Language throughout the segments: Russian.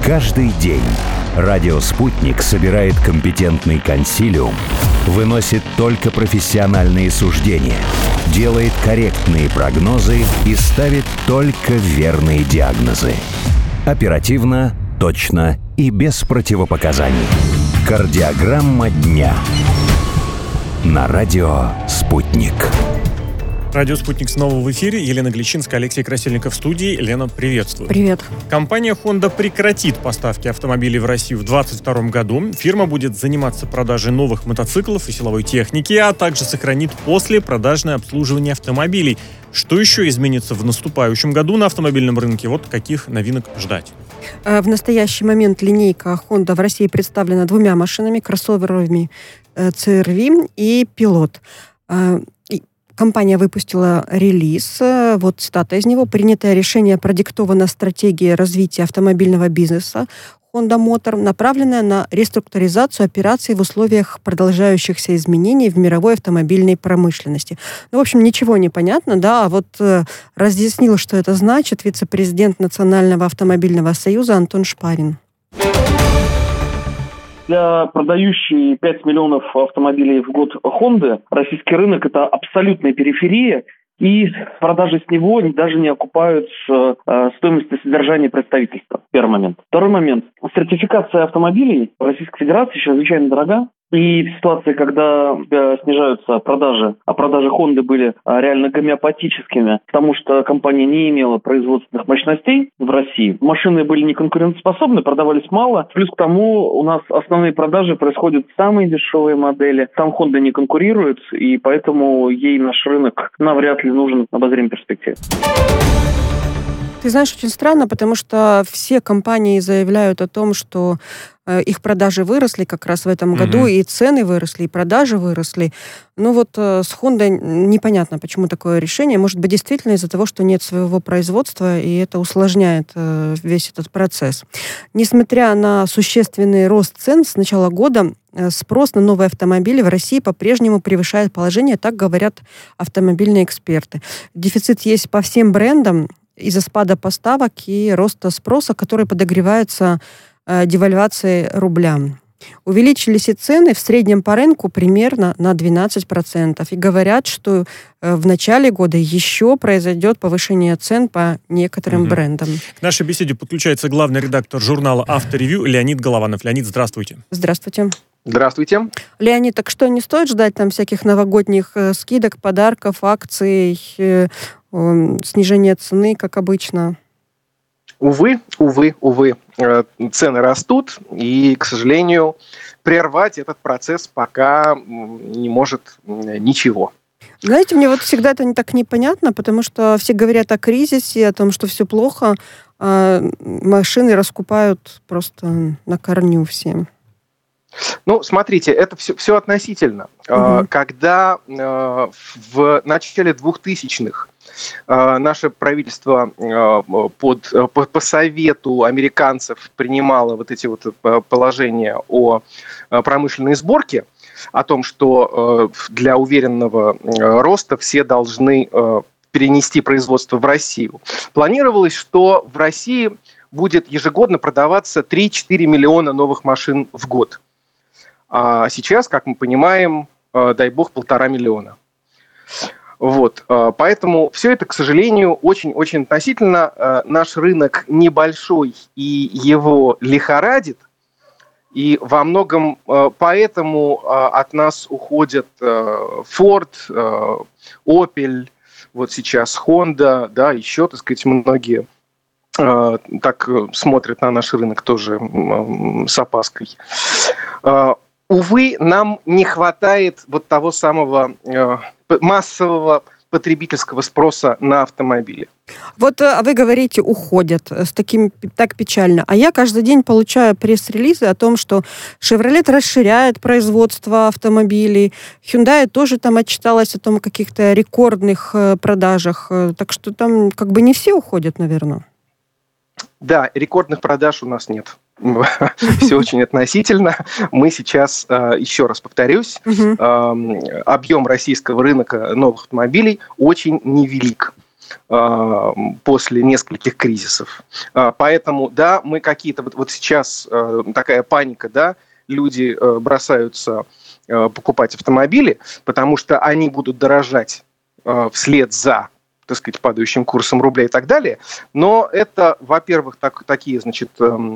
Каждый день радио «Спутник» собирает компетентный консилиум, выносит только профессиональные суждения, делает корректные прогнозы и ставит только верные диагнозы. Оперативно, точно и без противопоказаний. Кардиограмма дня. На радио «Спутник». Радио «Спутник» снова в эфире. Елена Гличинская, Алексей Красильников в студии. Лена, приветствую. Привет. Компания Honda прекратит поставки автомобилей в Россию в 2022 году. Фирма будет заниматься продажей новых мотоциклов и силовой техники, а также сохранит послепродажное обслуживание автомобилей. Что еще изменится в наступающем году на автомобильном рынке? Вот каких новинок ждать? В настоящий момент линейка Honda в России представлена двумя машинами, кроссоверами CR-V и Pilot. Компания выпустила релиз, вот цитата из него: «Принятое решение продиктовано стратегией развития автомобильного бизнеса Honda Motor, направленная на реструктуризацию операций в условиях продолжающихся изменений в мировой автомобильной промышленности». Ну, в общем, ничего не понятно, да, а вот разъяснил, что это значит, вице-президент Национального автомобильного союза Антон Шпарин. Для продающей 5 миллионов автомобилей в год Honda российский рынок – это абсолютная периферия, и продажи с него даже не окупают стоимости содержания представительства. Первый момент. Второй момент. Сертификация автомобилей в Российской Федерации чрезвычайно дорога. И в ситуации, когда снижаются продажи, а продажи Honda были реально гомеопатическими, потому что компания не имела производственных мощностей в России, машины были неконкурентоспособны, продавались мало. Плюс к тому у нас основные продажи происходят самые дешевые модели. Там Honda не конкурирует, и поэтому ей наш рынок навряд ли нужен в обозримой перспективе. Ты знаешь, очень странно, потому что все компании заявляют о том, что их продажи выросли как раз в этом году, и цены выросли, и продажи выросли. Ну вот с Honda непонятно, почему такое решение. Может быть, действительно из-за того, что нет своего производства, и это усложняет весь этот процесс. Несмотря на существенный рост цен с начала года, спрос на новые автомобили в России по-прежнему превышает положение, так говорят автомобильные эксперты. Дефицит есть по всем брендам из-за спада поставок и роста спроса, который подогревается девальвацией рубля. Увеличились и цены в среднем по рынку примерно на 12%. И говорят, что в начале года еще произойдет повышение цен по некоторым брендам. К нашей беседе подключается главный редактор журнала «Авторевью» Леонид Голованов. Леонид, здравствуйте. Здравствуйте. Здравствуйте. Леонид, так что, не стоит ждать там всяких новогодних скидок, подарков, акций, снижения цены, как обычно? Увы, цены растут, и, к сожалению, прервать этот процесс пока не может ничего. Знаете, мне вот всегда это так непонятно, потому что все говорят о кризисе, о том, что все плохо, а машины раскупают просто на корню всем. Ну, смотрите, это все относительно. Когда в начале 2000-х наше правительство по совету американцев принимало вот эти вот положения о промышленной сборке, о том, что для уверенного роста все должны перенести производство в Россию. Планировалось, что в России будет ежегодно продаваться 3-4 миллиона новых машин в год. А сейчас, как мы понимаем, дай бог, 1,5 миллиона. Вот. Поэтому все это, к сожалению, очень-очень относительно. Наш рынок небольшой, и его лихорадит. И во многом поэтому от нас уходят Ford, Opel, вот сейчас Honda, да, еще, так сказать, многие так смотрят на наш рынок тоже с опаской. Увы, нам не хватает вот того самого массового потребительского спроса на автомобили. Вот вы говорите, уходят, так печально. А я каждый день получаю пресс-релизы о том, что Chevrolet расширяет производство автомобилей, Hyundai тоже там отчиталась о том каких-то рекордных продажах. Так что там как бы не все уходят, наверное. Да, рекордных продаж у нас нет. Все очень относительно. Мы сейчас, еще раз повторюсь, объем российского рынка новых автомобилей очень невелик. после нескольких кризисов. Поэтому, да, мы какие-то... Вот сейчас такая паника, да, люди бросаются покупать автомобили, потому что они будут дорожать вслед за, так сказать, падающим курсом рубля и так далее. Но это, во-первых, такие, значит,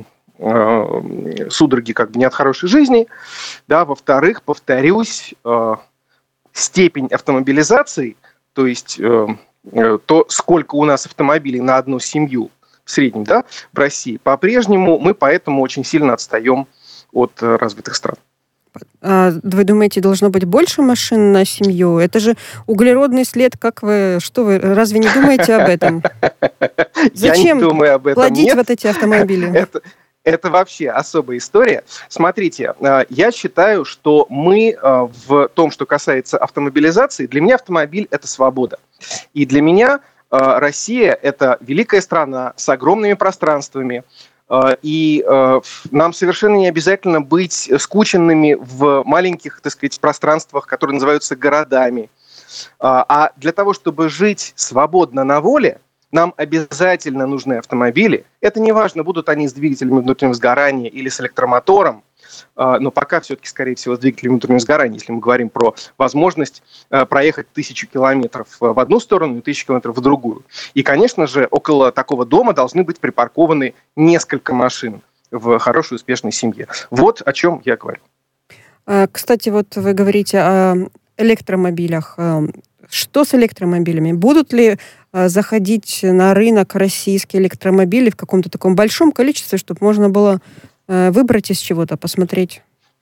судороги как бы не от хорошей жизни. Да, во-вторых, повторюсь, степень автомобилизации, то есть то, сколько у нас автомобилей на одну семью в среднем, да, в России, по-прежнему мы поэтому очень сильно отстаем от развитых стран. А вы думаете, должно быть больше машин на семью? Это же углеродный след, что вы, разве не думаете об этом? Зачем плодить вот эти автомобили? Это вообще особая история. Смотрите, я считаю, что мы в том, что касается автомобилизации, для меня автомобиль – это свобода. И для меня Россия – это великая страна с огромными пространствами. И нам совершенно не обязательно быть скученными в маленьких, так сказать, пространствах, которые называются городами. А для того, чтобы жить свободно на воле, нам обязательно нужны автомобили. Это не важно, будут они с двигателями внутреннего сгорания или с электромотором, но пока все-таки, скорее всего, с двигателями внутреннего сгорания, если мы говорим про возможность проехать 1000 километров в одну сторону и 1000 километров в другую. И, конечно же, около такого дома должны быть припаркованы несколько машин в хорошей, успешной семье. Вот о чем я говорю. Кстати, вот вы говорите о электромобилях. Что с электромобилями? Будут ли заходить на рынок российские электромобили в каком-то таком большом количестве, чтобы можно было выбрать из чего-то, посмотреть?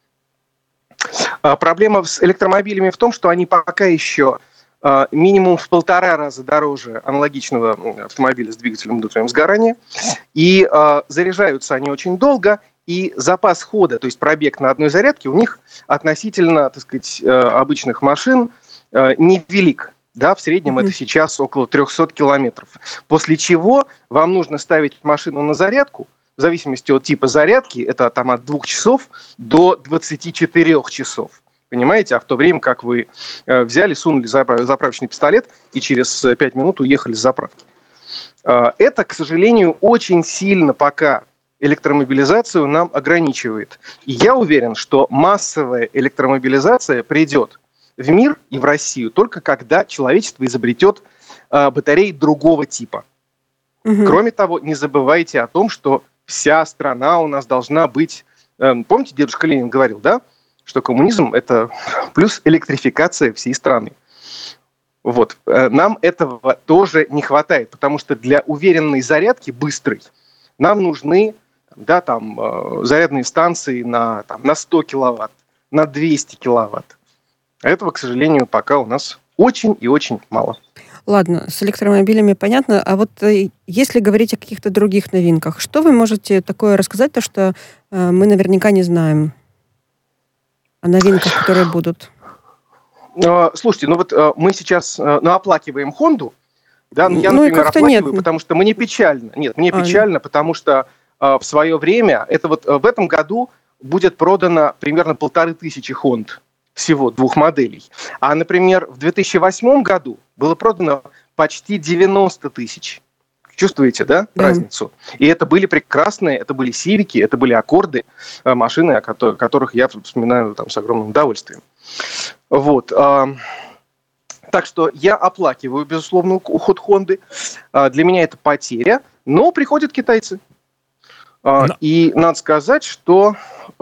Проблема с электромобилями в том, что они пока еще минимум в 1,5 раза дороже аналогичного автомобиля с двигателем внутреннего сгорания. И заряжаются они очень долго, и запас хода, то есть пробег на одной зарядке, у них относительно, так сказать, обычных машин невелик. Да, в среднем это сейчас около 300 километров. После чего вам нужно ставить машину на зарядку, в зависимости от типа зарядки, это там от 2 часов до 24 часов. Понимаете? А в то время, как вы взяли, сунули заправочный пистолет и через 5 минут уехали с заправки. Это, к сожалению, очень сильно пока электромобилизацию нам ограничивает. И я уверен, что массовая электромобилизация придет в мир и в Россию только когда человечество изобретет батареи другого типа. Кроме того, не забывайте о том, что вся страна у нас должна быть... Помните, дедушка Ленин говорил, да? Что коммунизм – это плюс электрификация всей страны. Вот. Нам этого тоже не хватает, потому что для уверенной зарядки, быстрой, нам нужны зарядные станции на 100 киловатт, на 200 киловатт. Этого, к сожалению, пока у нас очень и очень мало. Ладно, с электромобилями понятно. А вот если говорить о каких-то других новинках, что вы можете такое рассказать, то, что мы наверняка не знаем о новинках, которые будут? Слушайте, мы сейчас оплакиваем Хонду. Да? Я, например, оплакиваю, потому что мне печально. Нет, мне печально, потому что в свое время, в этом году будет продано примерно 1500 Хонд. Всего 2 моделей. А, например, в 2008 году было продано почти 90 тысяч. Чувствуете, да, разницу? И это были прекрасные, это были Сивики, это были Аккорды, машины, о которых я вспоминаю с огромным удовольствием. Вот. Так что я оплакиваю, безусловно, уход Хонды. Для меня это потеря, но приходят китайцы. И надо сказать, что...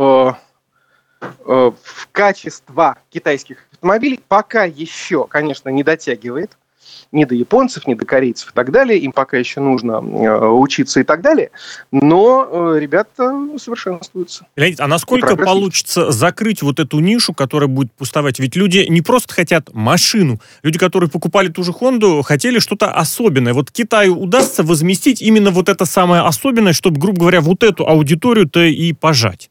в качество китайских автомобилей пока еще, конечно, не дотягивает ни до японцев, ни до корейцев и так далее. Им пока еще нужно учиться и так далее. Но ребята совершенствуются. Леонид, а насколько получится закрыть вот эту нишу, которая будет пустовать? Ведь люди не просто хотят машину. Люди, которые покупали ту же Хонду, хотели что-то особенное. Вот Китаю удастся возместить именно вот это самое особенное, чтобы, грубо говоря, вот эту аудиторию-то и пожать?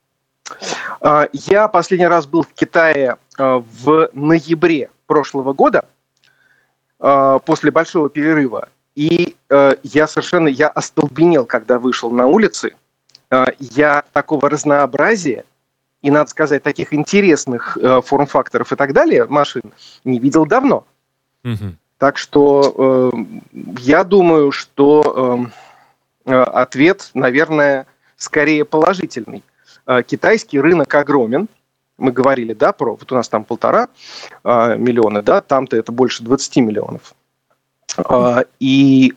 Я последний раз был в Китае в ноябре прошлого года, после большого перерыва. И я остолбенел, когда вышел на улицы. Я такого разнообразия и, надо сказать, таких интересных форм-факторов и так далее машин не видел давно. Так что я думаю, что ответ, наверное, скорее положительный. Китайский рынок огромен. Мы говорили, да, про... Вот у нас там 1,5 миллиона, да, там-то это больше 20 миллионов. И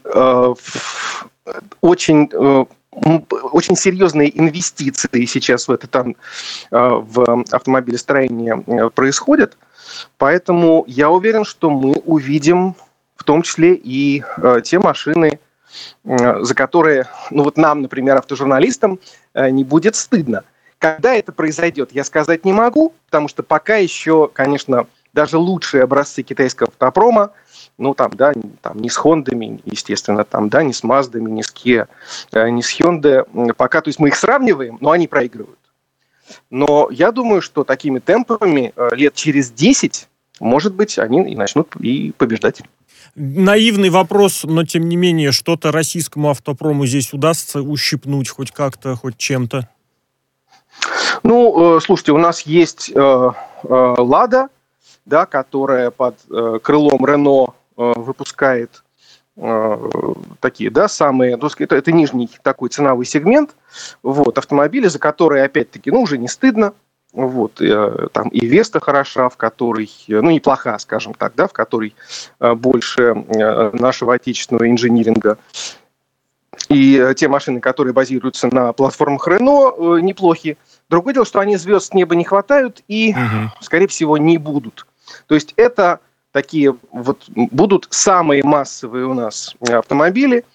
очень серьезные инвестиции сейчас в автомобилестроение происходят. Поэтому я уверен, что мы увидим в том числе и те машины, за которые, нам, например, автожурналистам, не будет стыдно. Когда это произойдет, я сказать не могу, потому что пока еще, конечно, даже лучшие образцы китайского автопрома, не с Хондами, естественно, не с Маздами, не с Kia, не с Hyundai, пока, то есть мы их сравниваем, но они проигрывают. Но я думаю, что такими темпами лет через 10, может быть, они и начнут и побеждать. Наивный вопрос, но тем не менее, что-то российскому автопрому здесь удастся ущипнуть хоть как-то, хоть чем-то? Слушайте, у нас есть «Лада», да, которая под крылом Renault выпускает такие, да, самые, это нижний такой ценовой сегмент, автомобили, за которые, опять-таки, уже не стыдно, там и Веста хороша, в которой, неплоха, скажем так, да, в которой больше нашего отечественного инжиниринга. И те машины, которые базируются на платформах Renault, неплохи. Другое дело, что они звезд с неба не хватают и, скорее всего, не будут. То есть это такие будут самые массовые у нас автомобили.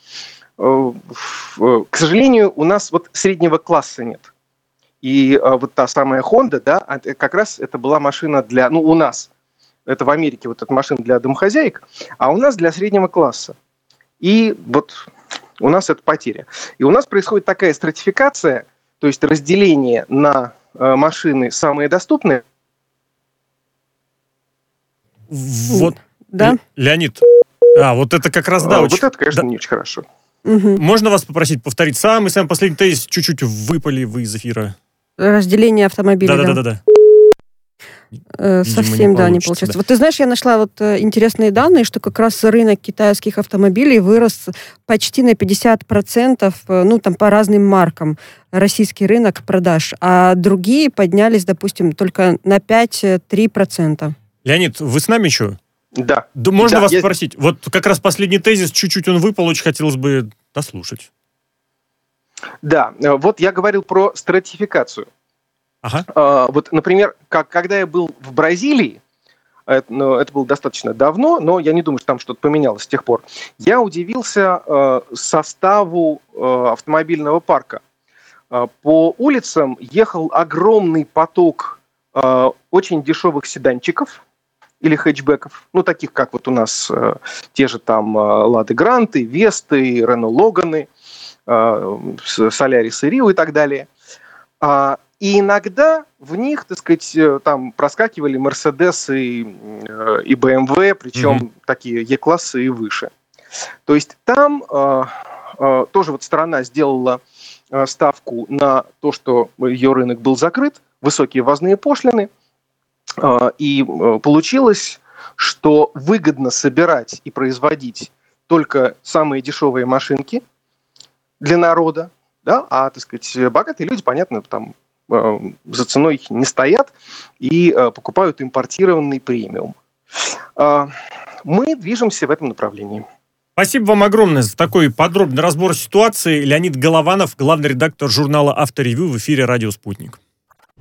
К сожалению, у нас среднего класса нет. И та самая Honda, да, как раз это была машина для, у нас, это в Америке эта машина для домохозяек, а у нас для среднего класса. И у нас это потеря. И у нас происходит такая стратификация, то есть разделение на машины самые доступные. Да. Леонид, это как раз, да. Это, конечно, не очень хорошо. Можно вас попросить повторить самый последний тезис? Чуть-чуть выпали вы из эфира. Разделение автомобилей. Да. Совсем, не получается. Да. Ты знаешь, я нашла интересные данные, что как раз рынок китайских автомобилей вырос почти на 50%, по разным маркам, российский рынок продаж, а другие поднялись, допустим, только на 5-3%. Леонид, вы с нами еще? Да. Можно вас спросить? Как раз последний тезис, чуть-чуть он выпал, очень хотелось бы дослушать. Да, я говорил про стратификацию. Ага. Например, когда я был в Бразилии, это было достаточно давно, но я не думаю, что там что-то поменялось с тех пор, я удивился составу автомобильного парка. По улицам ехал огромный поток очень дешевых седанчиков или хэтчбеков, таких, как у нас те же там Лады Гранты, Весты, Рено Логаны, Солярисы Рио и так далее. И иногда в них, там проскакивали Мерседесы и БМВ, причем такие Е-классы и выше. То есть там тоже страна сделала ставку на то, что ее рынок был закрыт, высокие ввозные пошлины, и получилось, что выгодно собирать и производить только самые дешевые машинки для народа, да, а, богатые люди, понятно, там за ценой не стоят и покупают импортированный премиум. Мы движемся в этом направлении. Спасибо вам огромное за такой подробный разбор ситуации. Леонид Голованов, главный редактор журнала «Авторевью» в эфире «Радио Спутник».